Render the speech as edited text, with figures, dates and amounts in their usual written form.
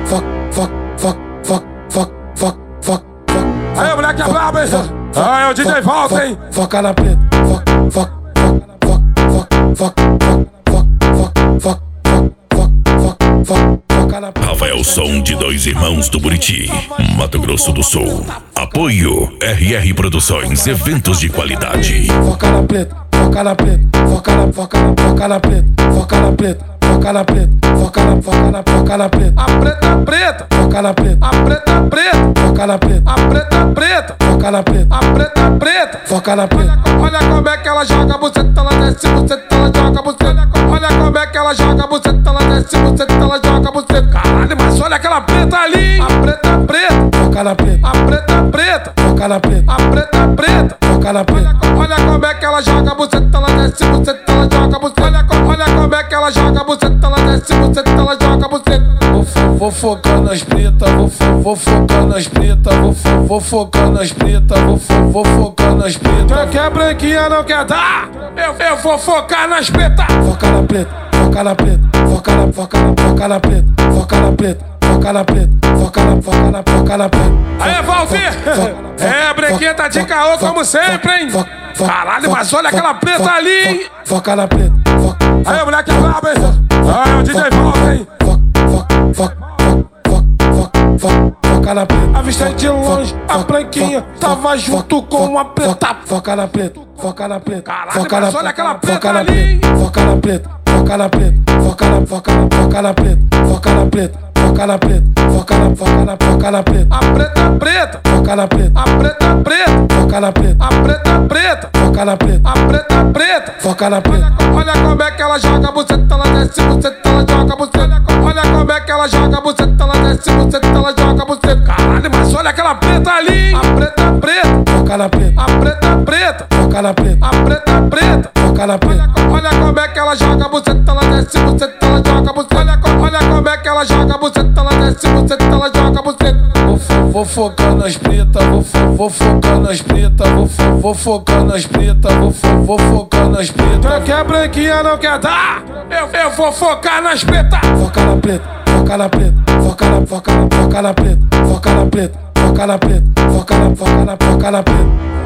Aí, moleque é brabo, hein? Aí, o DJ volta, hein? Foca na preta, Rafael Som de Dois Irmãos do Buriti, Mato Grosso do Sul. Apoio RR Produções, eventos de qualidade. Foca na preta, foca na preta, foca na preta, foca na preta, foca na preta, foca na preta. A preta preta, Foca na preta, a preta preta, foca na preta, a preta preta, foca na preta, a preta preta. foca na preta. Olha como é que ela joga, buceta, ela desce, buceta, ela joga, buceta. Olha como é que ela joga, buceta, ela desce, buceta, ela joga, buceta. Caralho, mas olha aquela preta ali. A preta preta, Foca na preta, a preta preta, foca na preta, a preta preta. foca na preta. Olha como é que ela joga, buceta, ela desce, buceta, ela joga, buceta. Olha como é que ela joga, buceta, ela desce, buceta, ela joga, buceta. Vou focar nas pretas, vou focar nas pretas, vou focar nas pretas, vou focar nas pretas. Quem quer branquinha não quer dar, eu vou focar nas pretas. Foca na preta, foca na preta, foca na preta, foca na preta, foca na preta, foca na preta. Aí, Valdir! É, branquinha tá de caô como sempre, hein? Caralho, mas olha aquela preta ali, hein? Foca na preta, Aí, moleque é brabo, hein? Aí, o DJ volta, hein? foca na preta. Avistei de longe, a branquinha tava junto com a preta. Foca na preta, foca na preta, Caralho, foca mas na olha aquela preta foca na ali, hein? preta, foca na preta, foca na preta, foca na preta, foca na preta, foca na preta, foca na preta. A preta preta, Foca na preta, a preta preta, foca na preta, a preta preta, foca na preta, a preta preta. foca na preta. Olha como é que ela joga, buceta, ela desce, buceta, ela joga, buceta. Olha como é que ela joga, buceta, ela desce, buceta, ela joga, buceta. Caralho, mas olha aquela preta ali. A preta preta, Foca na preta, a preta preta, foca na preta, a preta preta. foca na preta. Olha como é que ela joga, buceta, ela desce, buceta, ela joga, buceta. Olha como é que ela joga, buceta, ela desce, buceta, ela joga, buceta. Vou focar nas pretas, vou focar nas pretas, vou focar nas pretas, vou focar nas pretas. Quem quer branquinha não quer dar, eu vou focar nas pretas. Foca na preta, foca na preta, foca na preta, foca na preta, foca na preta, foca na preta.